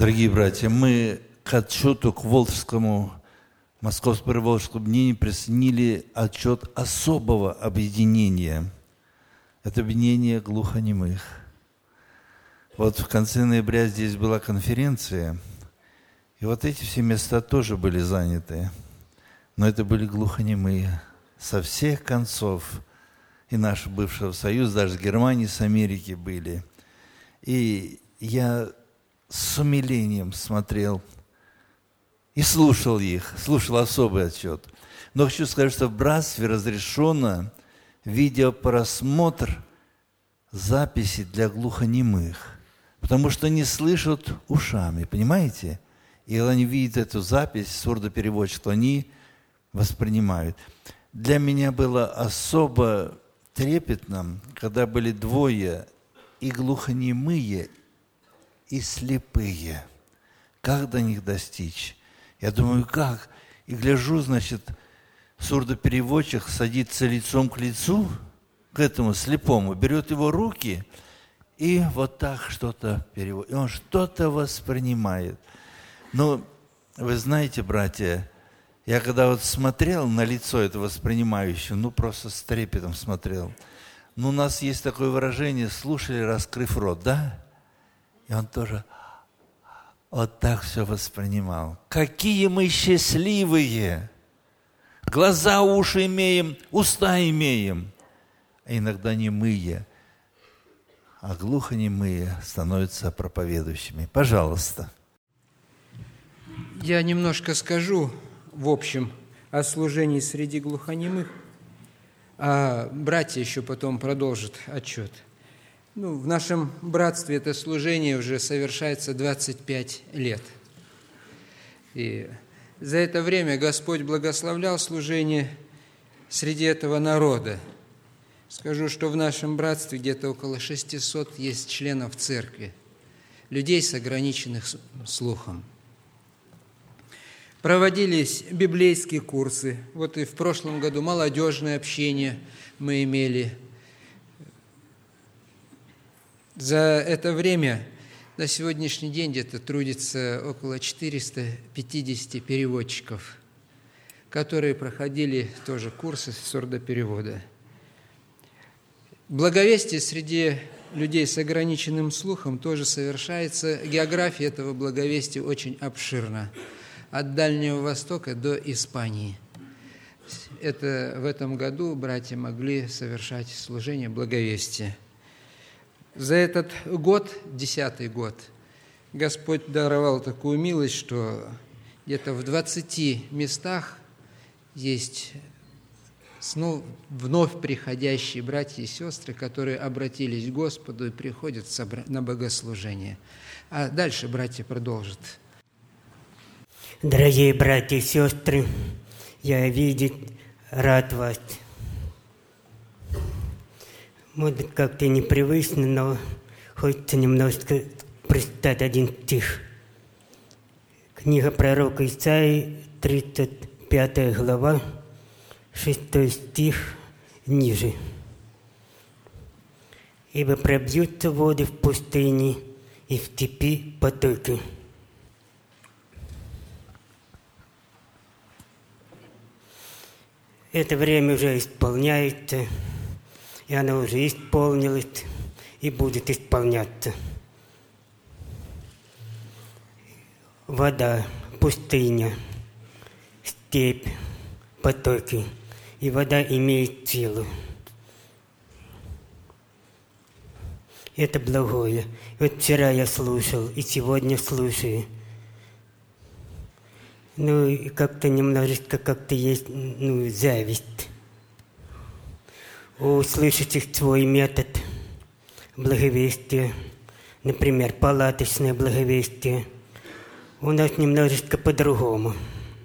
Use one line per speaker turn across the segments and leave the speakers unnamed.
Дорогие братья, мы к отчету, к Волжскому, Московско-Приволжскому мнению присоединили отчет особого объединения. Это объединение глухонемых. Вот в конце ноября здесь была конференция, и вот эти все места тоже были заняты. Но это были глухонемые со всех концов. И нашего бывшего Союза, даже с Германии, с Америки были. И я с умилением смотрел и слушал их, слушал особый отчет. Но хочу сказать, что в братстве разрешено видеопросмотр записи для глухонемых, потому что не слышат ушами, понимаете? И когда они видят эту запись, сурдопереводчик, то они воспринимают. Для меня было особо трепетно, когда были двое и глухонемые, и слепые. Как до них достичь? Я думаю, как? И гляжу, значит, сурдопереводчик садится лицом к лицу, к этому слепому, берет его руки и вот так что-то переводит. И он что-то воспринимает. Но вы знаете, братья, я когда вот смотрел на лицо этого воспринимающего, просто с трепетом смотрел. У нас есть такое выражение «слушали, раскрыв рот», да? И он тоже вот так все воспринимал. Какие мы счастливые! Глаза, уши имеем, уста имеем. А иногда немые, а глухонемые становятся проповедующими. Пожалуйста.
Я немножко скажу, в общем, о служении среди глухонемых, а братья еще потом продолжат отчет. В нашем братстве это служение уже совершается 25 лет. И за это время Господь благословлял служение среди этого народа. Скажу, что в нашем братстве где-то около 600 есть членов церкви, людей с ограниченным слухом. Проводились библейские курсы. Вот и в прошлом году молодежное общение мы имели. За это время на сегодняшний день где-то трудится около 450 переводчиков, которые проходили тоже курсы сурдоперевода. Благовестие среди людей с ограниченным слухом тоже совершается. География этого благовестия очень обширна. От Дальнего Востока до Испании. Это в этом году братья могли совершать служение благовестия. За этот год, 10-й год, Господь даровал такую милость, что где-то в 20 местах есть вновь приходящие братья и сестры, которые обратились к Господу и приходят на богослужение. А дальше братья продолжат.
Дорогие братья и сестры, я видеть рад вас. Может, как-то непривычно, но хочется немножко прочитать один стих. Книга пророка Исаии, 35 глава, 6 стих ниже. «Ибо пробьются воды в пустыне, и в степи потоки». Это время уже исполняется, и оно уже исполнилось, и будет исполняться. Вода, пустыня, степь, потоки, и вода имеет силу. Это благое. Вот вчера я слушал, и сегодня слушаю. И как-то немножечко есть, зависть. У слышащих свой метод благовестия, например, палаточное благовестие. У нас немножечко по-другому.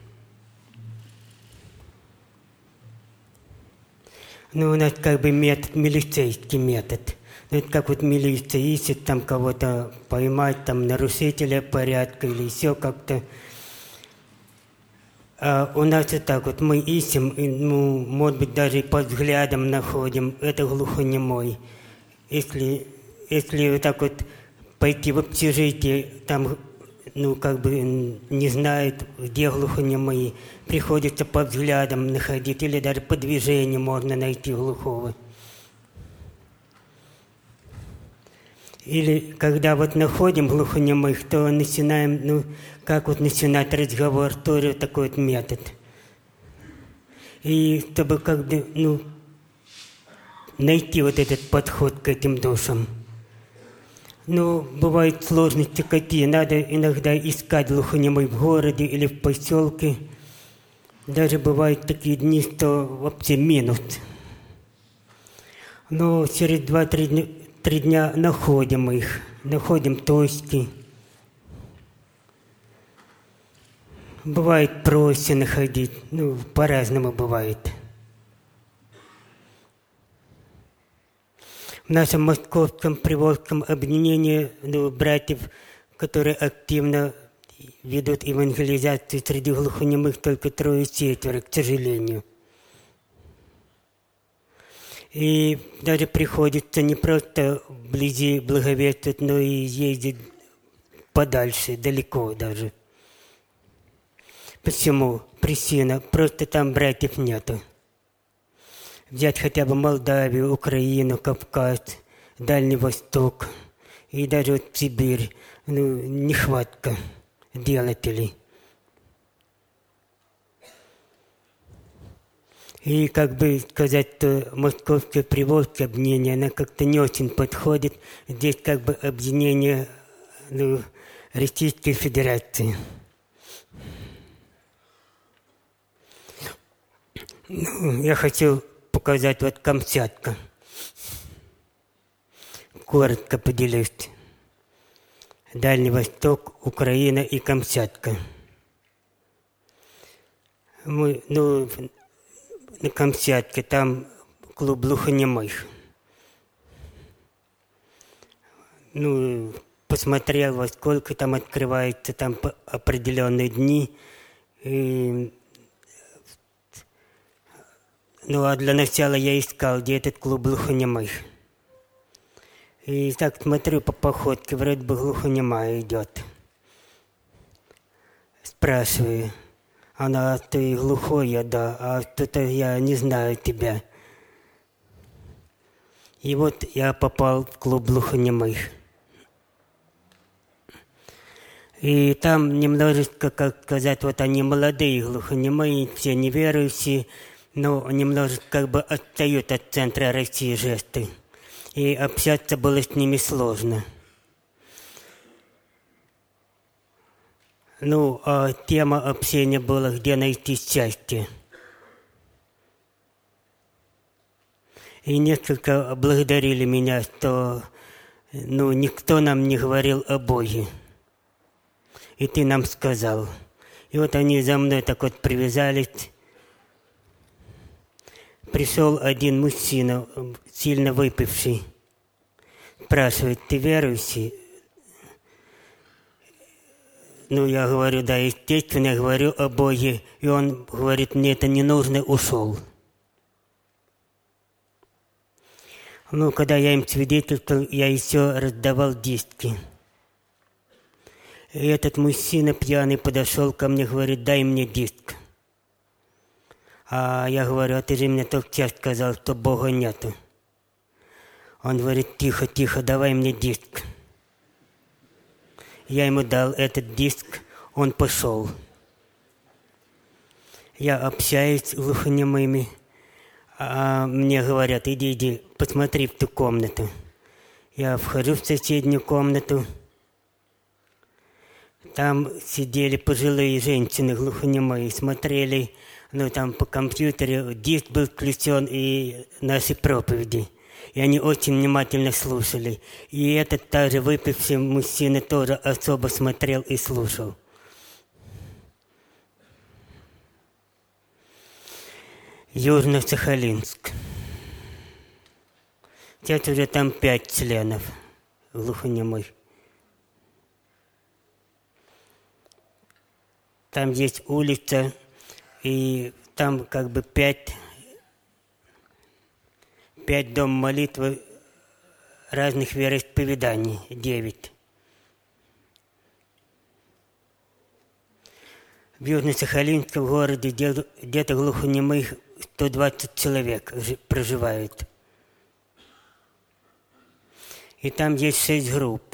У нас метод, милицейский метод. Это как милиция ищет там кого-то поймать, там нарушителя порядка или еще как-то. А у нас и так мы ищем, может быть, даже по взглядам находим, это глухонемой. Если вот так пойти в общежитие, там как бы не знают, где глухонемые. Приходится по взглядам находить, или даже по движению можно найти глухого. Или когда вот находим глухонемых, то начинаем, как вот начинать разговор, тоже такой вот метод. И чтобы как бы, найти вот этот подход к этим душам. Бывают сложности какие. Надо иногда искать глухонемой в городе или в поселке. Даже бывают такие дни, что вообще минус. Но через 2-3 дня находим их. Находим точки. Бывает проще находить. По-разному бывает. В нашем московском приволжском объединении братьев, которые активно ведут евангелизацию среди глухонемых, только 3-4, к сожалению. И даже приходится не просто вблизи благовествовать, но и ездить подальше, далеко даже. Почему? Причина. Просто там братьев нету. Взять хотя бы Молдавию, Украину, Кавказ, Дальний Восток и даже вот Сибирь. Нехватка делателей. И как бы сказать, что московское приволжское объединение, оно как-то не очень подходит. Здесь как бы объединение Российской Федерации. Я хочу показать вот Камчатка. Коротко поделюсь. Дальний Восток, Украина и Камчатка. Мы, на Камчатке там клуб глухонемых. Посмотрел, во сколько там открывается, там по определенные дни. А для начала я искал, где этот клуб глухонемых. И так смотрю по походке, вроде бы глухонемая идет. Спрашиваю, она, ты глухой? Я, да, а что-то я не знаю тебя. И вот я попал в клуб глухонемых. И там немножечко, как сказать, вот они молодые глухонемые, все неверующие, но немножко как бы отстают от центра России жесты. И общаться было с ними сложно. А тема общения была, где найти счастье. И несколько благодарили меня, что никто нам не говорил о Боге. И ты нам сказал. И вот они за мной так вот привязались. Пришел один мужчина, сильно выпивший, спрашивает, ты верующий? Я говорю, да, естественно, я говорю о Боге. И он говорит, мне это не нужно, ушел. Когда я им свидетельствовал, я еще раздавал диски. И этот мужчина пьяный подошел ко мне, говорит, дай мне диск. А я говорю, а ты же мне только сейчас сказал, что Бога нету. Он говорит, тихо, тихо, давай мне диск. Я ему дал этот диск, он пошел. Я общаюсь с глухонемыми, а мне говорят, иди, посмотри в ту комнату. Я вхожу в соседнюю комнату. Там сидели пожилые женщины глухонемые, смотрели, там по компьютеру диск был включен и наши проповеди. И они очень внимательно слушали. И этот также выпивший мужчина тоже особо смотрел и слушал. Южно-Сахалинск. Сейчас уже там 5 членов глухонемых. Там есть улица, и там как бы 5 дом молитвы разных вероисповеданий, 9. В Южно-Сахалинском городе где-то глухонемых 120 человек проживает. И там есть 6 групп.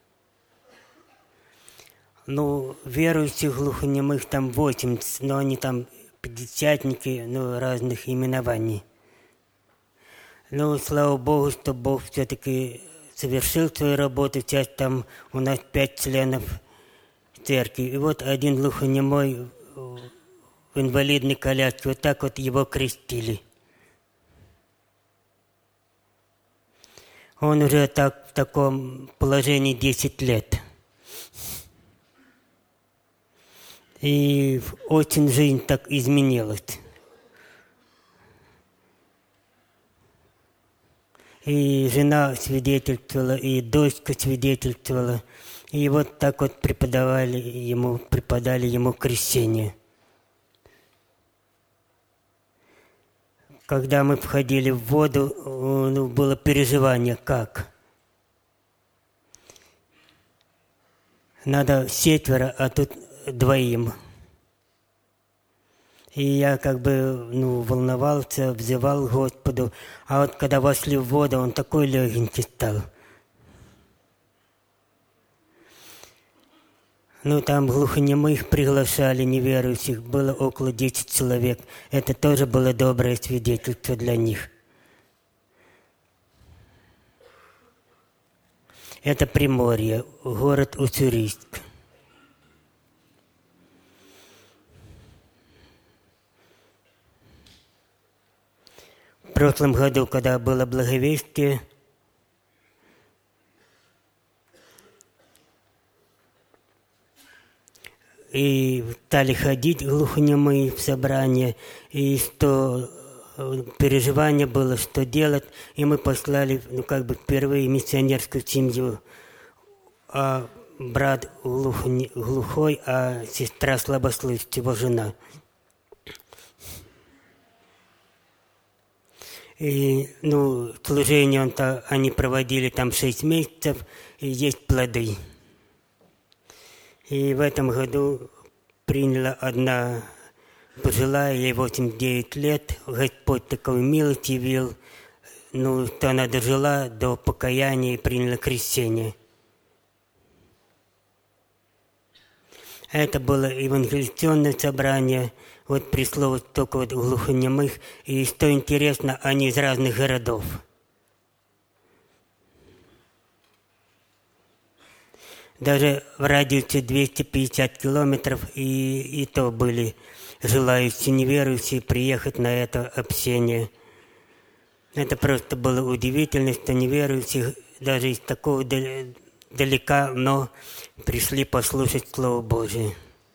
Ну, верующих глухонемых там 80, но они там пятидесятники, разных именований. Ну, слава Богу, что Бог все-таки совершил свою работу. Сейчас там у нас 5 членов церкви. И вот один глухонемой в инвалидной коляске, вот так вот его крестили. Он уже в таком положении 10 лет. И очень жизнь так изменилась. И жена свидетельствовала, и дочка свидетельствовала. И вот так вот преподали ему крещение. Когда мы входили в воду, было переживание, как? Надо 7, а тут 2. И я волновался, взывал Господу. А вот когда вошли в воду, он такой легенький стал. Там глухонемых приглашали, неверующих, было около 10 человек. Это тоже было доброе свидетельство для них. Это Приморье, город Уссурийск. В прошлом году, когда было благовестие, и стали ходить глухонемые в собрание, и что переживание было, что делать, и мы послали, впервые миссионерскую семью. А брат глухой, а сестра слабослышащая, его жена. И, служение они проводили там 6 месяцев, и есть плоды. И в этом году приняла одна пожилая, ей 89 лет, Господь такую милость явил, что она дожила до покаяния и приняла крещение. Это было евангелизационное собрание, вот пришло только глухонемых, и что интересно, они из разных городов. Даже в радиусе 250 километров, и то были желающие неверующие приехать на это общение. Это просто было удивительно, что неверующие даже из такого далека, но пришли послушать Слово Божие.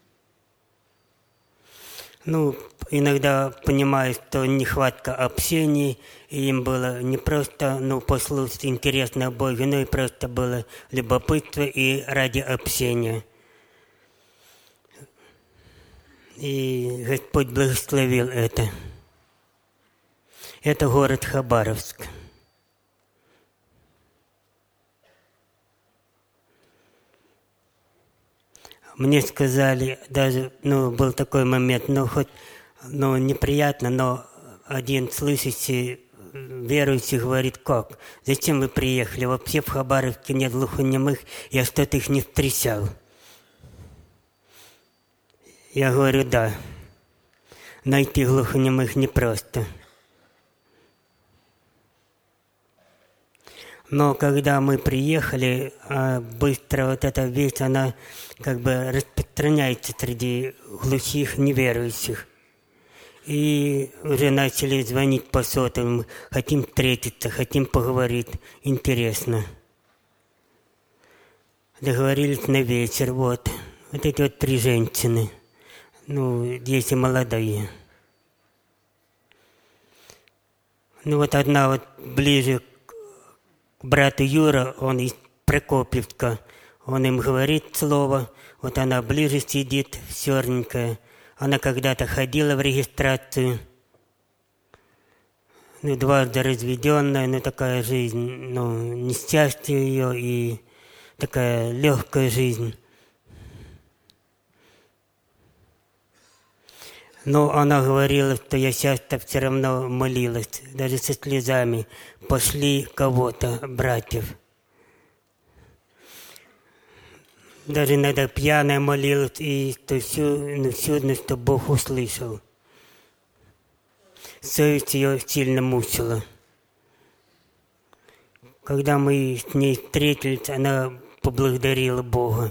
Иногда понимаю, что нехватка общения, и им было не просто послушать интересно о Боге, но и просто было любопытство и ради общения. И Господь благословил это. Это город Хабаровск. Мне сказали, даже, был такой момент, хоть, неприятно, но один слышащий, верующий говорит, как? Зачем вы приехали? Вообще в Хабаровске нет глухонемых, я что-то их не встречал. Я говорю, да, найти глухонемых непросто. Но когда мы приехали, быстро вот эта вещь, она распространяется среди глухих неверующих. И уже начали звонить по сотовым, хотим встретиться, хотим поговорить, интересно. Договорились на вечер, вот эти 3 женщины, дети молодые. Одна ближе к брату Юра, он из Прокопьевска, он им говорит слово, она ближе сидит, черненькая. Она когда-то ходила в регистрацию, 2 разведенная, такая жизнь, несчастье ее и такая легкая жизнь. Но она говорила, что я часто все равно молилась, даже со слезами. Пошли кого-то, братьев. Даже иногда пьяная молилась, и то все, что Бог услышал. Совесть ее сильно мучила. Когда мы с ней встретились, она поблагодарила Бога,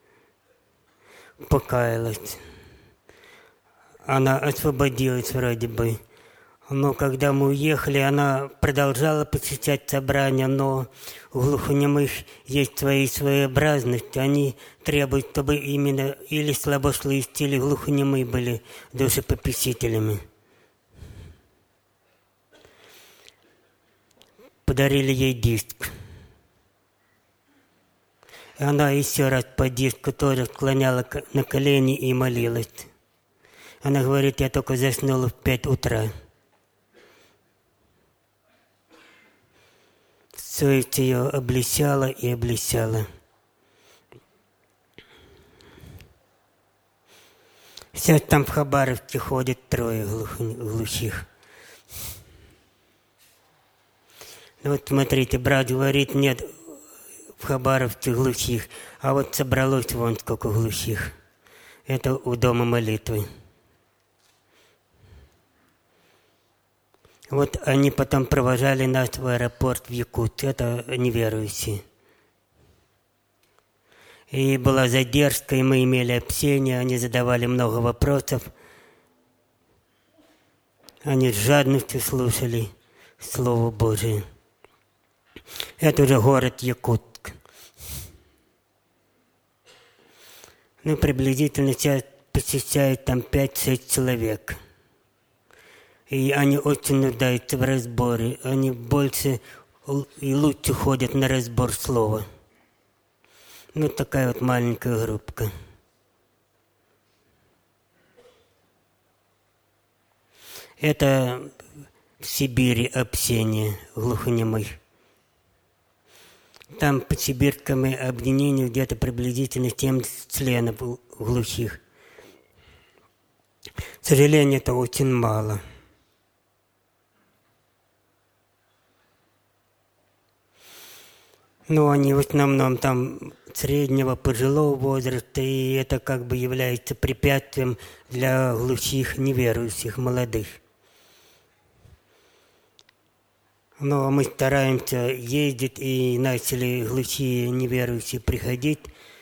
покаялась. Она освободилась вроде бы. Но когда мы уехали, она продолжала посещать собрания, но у глухонемых есть свои своеобразности. Они требуют, чтобы именно или слабослышащие, или глухонемые были душепопечителями. Подарили ей диск. И она еще раз по диску тоже склоняла на колени и молилась. Она говорит, я только заснула в 5 утра. Совесть ее обличала и обличала. Сейчас там в Хабаровске ходит 3 глухих. Вот смотрите, брат говорит, нет в Хабаровске глухих, а вот собралось вон сколько глухих. Это у дома молитвы. Вот они потом провожали нас в аэропорт в Якутск. Это неверующие. И была задержка, и мы имели общение, они задавали много вопросов. Они с жадностью слушали Слово Божие. Это уже город Якутск. Ну, приблизительно сейчас посещают там 5-6 человек. И они очень нуждаются в разборе. Они больше и лучше ходят на разбор слова. Ну, такая вот маленькая группка. Это в Сибири общение глухонемых. Там по сибирскому объединению где-то приблизительно 70 членов глухих. К сожалению, это очень мало. Но они в основном там среднего пожилого возраста, и это как бы является препятствием для глухих неверующих молодых. Но мы стараемся ездить, и начали глухие неверующие приходить.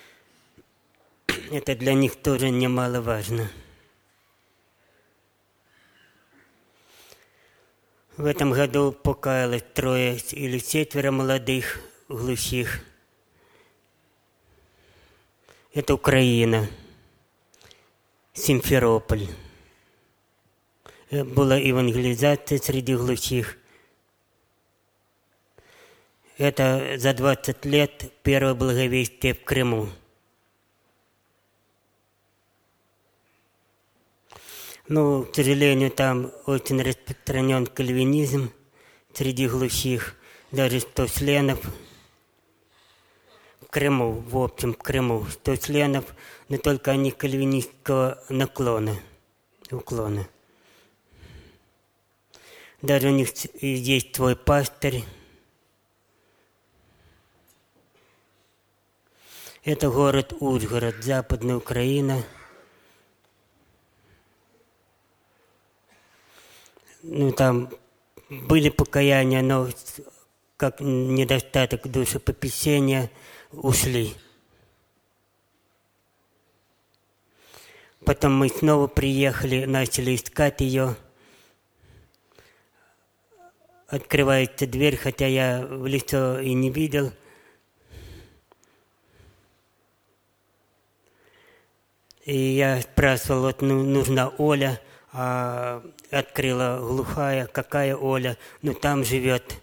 Это для них тоже немаловажно. В этом году покаялось 3 или 4 молодых глухих. Это Украина, Симферополь. Была евангелизация среди глухих. Это за 20 лет первое благовестие в Крыму. Ну, к сожалению, там очень распространен кальвинизм среди глухих, даже 100 членов. В Крыму, в общем, в Крыму 100 членов, но только они кальвинистского уклона. Даже у них есть свой пастырь. Это город Ужгород, Западная Украина. Ну, там были покаяния, но как недостаток душепопечения ушли. Потом мы снова приехали, начали искать ее. Открывается дверь, хотя я в лицо и не видел. И я спрашивал, вот нужна Оля, а открыла глухая, какая Оля, ну там живет.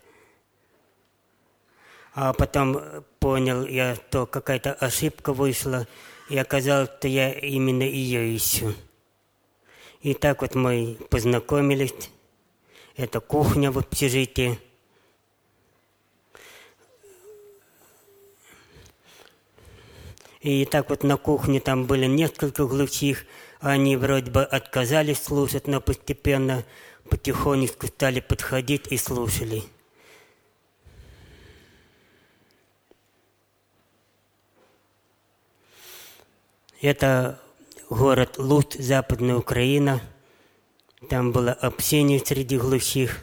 А потом понял я, что какая-то ошибка вышла, и оказалось, что я именно ее ищу. И так вот мы познакомились. Это кухня в общежитии. И так вот на кухне там были несколько глухих, Они вроде бы отказались слушать, но постепенно, потихонечку стали подходить и слушали. Это город Луцк, Западная Украина. Там было общение среди глухих.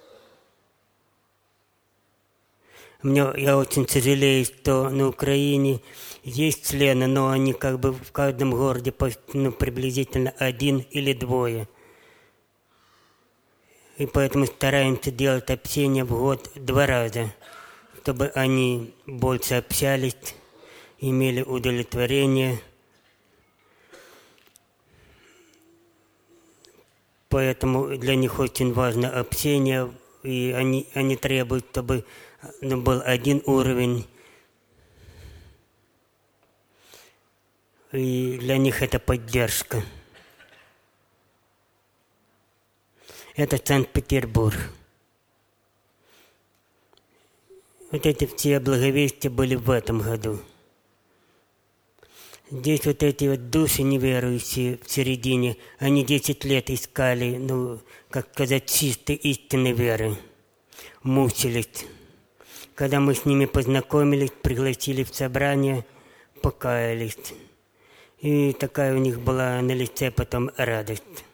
Я очень сожалею, что на Украине есть члены, но они как бы в каждом городе приблизительно 1 или 2. И поэтому стараемся делать общение в год 2 раза, чтобы они больше общались, имели удовлетворение. Поэтому для них очень важно общение, и они требуют, чтобы был один уровень. И для них это поддержка. Это Санкт-Петербург. Вот эти все благовестия были в этом году. Здесь вот эти вот души неверующие в середине, они 10 лет искали, как сказать, чистой истинной веры. Мучились. Когда мы с ними познакомились, пригласили в собрание, покаялись. И такая у них была на лице потом радость.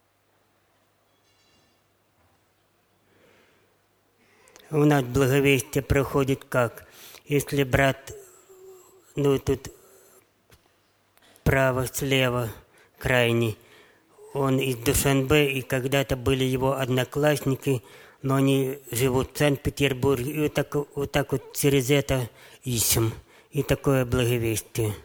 У нас благовестие проходит как? Если брат, тут право, слева, крайний, он из Душанбе, и когда-то были его одноклассники, но они живут в Санкт-Петербурге, и вот так вот через это ищем. И такое благовестие.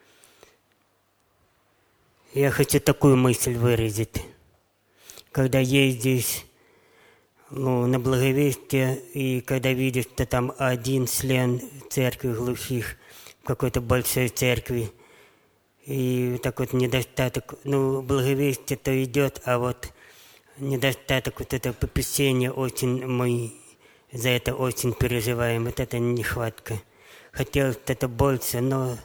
Я хочу такую мысль выразить. Когда ездишь на благовестие, и когда видишь, что там один член церкви глухих, в какой-то большой церкви, и так вот недостаток, благовестие-то идет, а вот недостаток вот этого попечения очень, мы за это очень переживаем, вот это нехватка. Хотелось это больше, но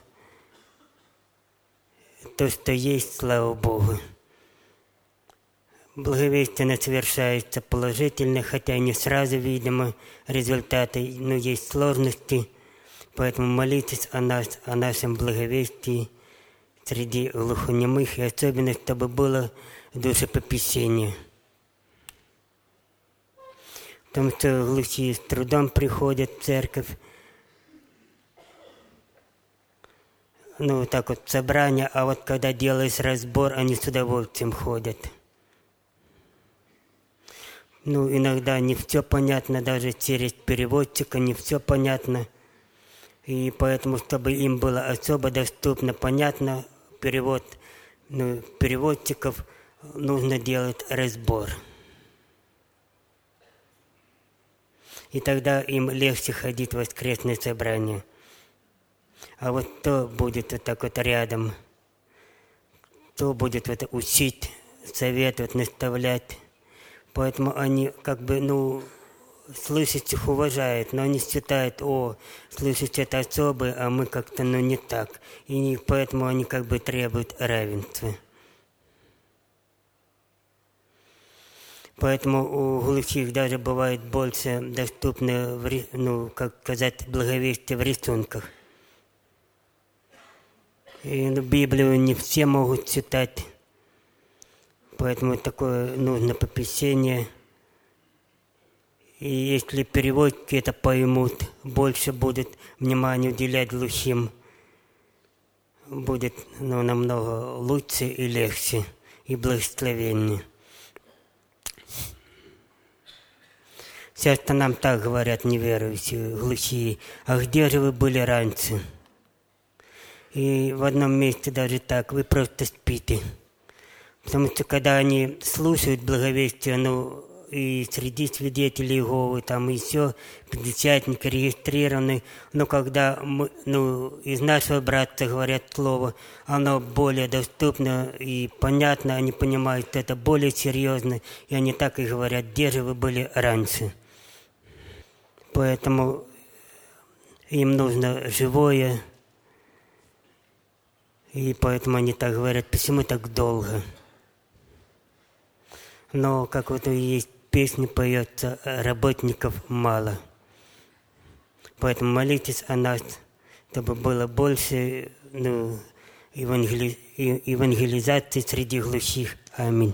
то, что есть, слава Богу. Благовестие совершается положительно, хотя не сразу, видимо, результаты, но есть сложности, поэтому молитесь о нашем благовестии среди глухонемых, и особенно, чтобы было душепопечение. Потому что глухие с трудом приходят в церковь, так вот собрание, а вот когда делаешь разбор, они с удовольствием ходят. Иногда не все понятно, даже через переводчика не все понятно. И поэтому, чтобы им было особо доступно, понятно, переводчиков нужно делать разбор. И тогда им легче ходить в воскресное собрание. А вот кто будет вот так вот рядом, кто будет вот учить, советовать, наставлять. Поэтому они как бы, слышащих уважают, но они считают, слышащие это особые, а мы как-то, не так. И поэтому они как бы требуют равенства. Поэтому у глухих даже бывает больше доступно, как сказать, благовестие в рисунках. И Библию не все могут читать. Поэтому такое нужно попечение. И если переводчики это поймут, больше будет внимания уделять глухим, будет намного лучше и легче, и благословеннее. Часто нам так говорят неверующие, глухие: а где же вы были раньше? И в одном месте даже так: вы просто спите. Потому что когда они слушают благовестие, и среди свидетелей Иеговы, там еще пятидесятники регистрированы, но когда из нашего братства говорят слово, оно более доступно и понятно, они понимают, что это более серьезно, и они так и говорят: где же вы были раньше? Поэтому им нужно живое И поэтому они так говорят, почему так долго. Но как вот есть песня поется, работников мало. Поэтому молитесь о нас, чтобы было больше евангелизации среди глухих. Аминь.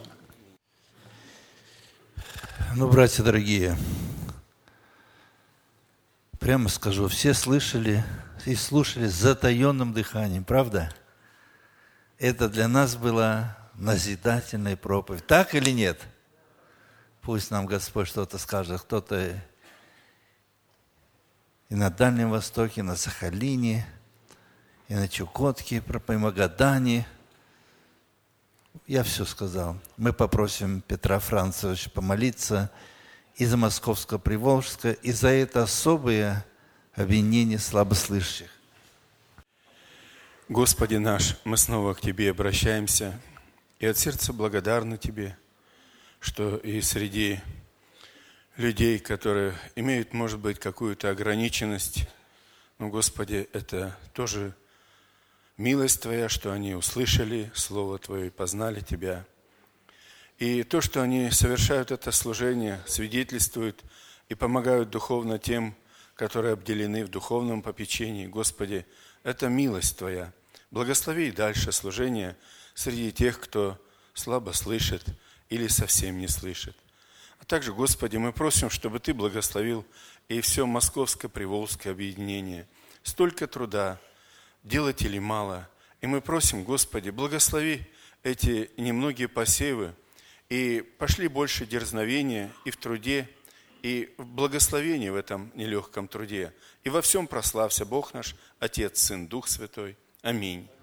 Братья дорогие, прямо скажу, все слышали и слушали с затаенным дыханием, правда? Это для нас была назидательная проповедь. Так или нет? Пусть нам Господь что-то скажет. Кто-то и на Дальнем Востоке, и на Сахалине, и на Чукотке, и Магадане. Я все сказал. Мы попросим Петра Францевича помолиться и за Московское Приволжское, и за это особое объединение слабослышащих.
Господи наш, мы снова к Тебе обращаемся и от сердца благодарны Тебе, что и среди людей, которые имеют, может быть, какую-то ограниченность, но, Господи, это тоже милость Твоя, что они услышали Слово Твое и познали Тебя. И то, что они совершают это служение, свидетельствуют и помогают духовно тем, которые обделены в духовном попечении. Господи, это милость Твоя. Благослови дальше служение среди тех, кто слабо слышит или совсем не слышит. А также, Господи, мы просим, чтобы Ты благословил и все Московское Приволжское объединение. Столько труда, делать или мало. И мы просим, Господи, благослови эти немногие посевы, и пошли больше дерзновения и в труде, и в благословении в этом нелегком труде. И во всем прославься Бог наш, Отец, Сын, Дух Святой. Аминь.